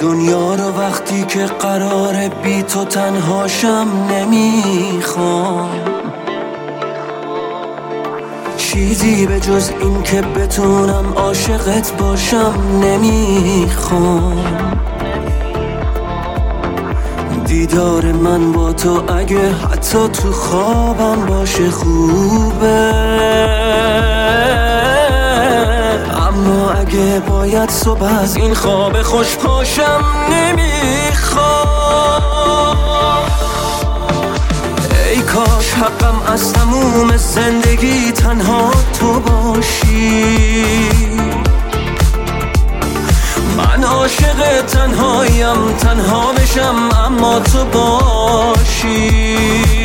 دنیا رو وقتی که قراره بی تو تنهاشم نمیخوام، چیزی به جز این که بتونم عاشقت باشم نمیخوام. دیدار من با تو اگه حتی تو خوابم باشه خوبه، اما اگه باید صبح از این خواب خوش پاشم نمیخوام. ای کاش حقم از تموم زندگی تنها تو باشی، من عاشق تنهایم، تنها بشم اما تو باشی.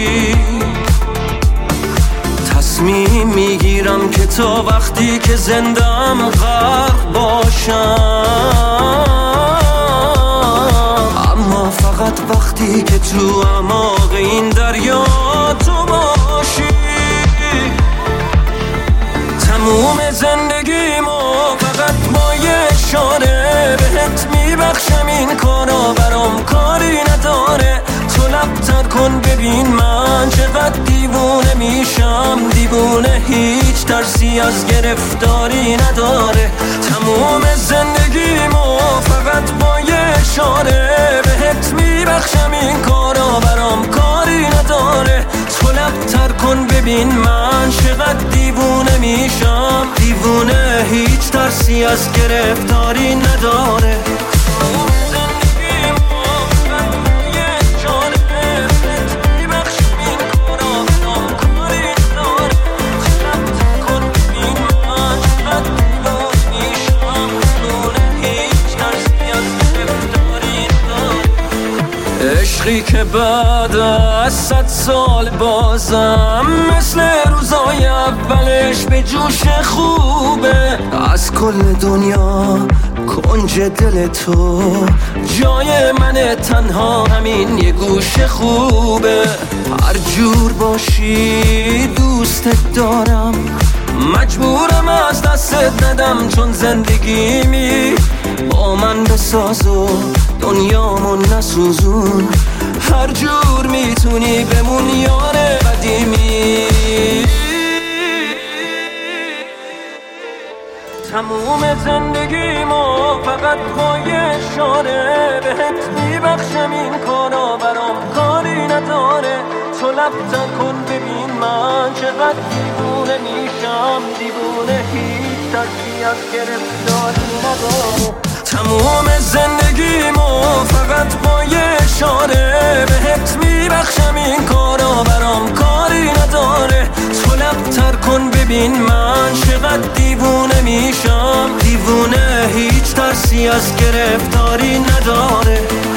تصمیم میگیرم که تا وقتی که زندم غرق باشم، اما فقط وقتی که تو اعماق این دریا تو باشی. تموم زندگیمو فقط با یه اشاره بهت میبخشم، این کارا برام کاری نداره. تو لب‌تر کن ببین من چقدر دیوونه میشم، دیوونه هیچ ترسی از گرفتاری نداره. تموم زندگیمو فقط با یه اشاره بهت میبخشم، این کارا برام کاری نداره. تو لب‌تر کن ببین من چقدر دیوونه میشم، دیوونه هیچ ترسی از گرفتاری نداره. عشقی که بعد از 100 سال بازم مثل روزای اولش به جوش خوبه. از کل دنیا کنج دل تو جای من، تنها همین یه گوش خوبه. هر جور باشی دوستت دارم، مجبورم از دستت ندم، چون زندگیمی با من بساز و دنیامو نسوزون. هر جور میتونی بمون یار قدیمی. تموم زندگیمو فقط با یه اشاره بهت میبخشم، این کارا برام کاری نداره. تو لب‌تر کن ببین من چقدر دیوونه میشم، دیوونه هیچ ترسی از گرفتاری نداره. تموم زندگیمو فقط با یه اشاره بهت میبخشم، این کارا برام کاری نداره. تو لب‌تر کن ببین من چقدر دیوونه میشم، دیوونه هیچ ترسی از گرفتاری نداره.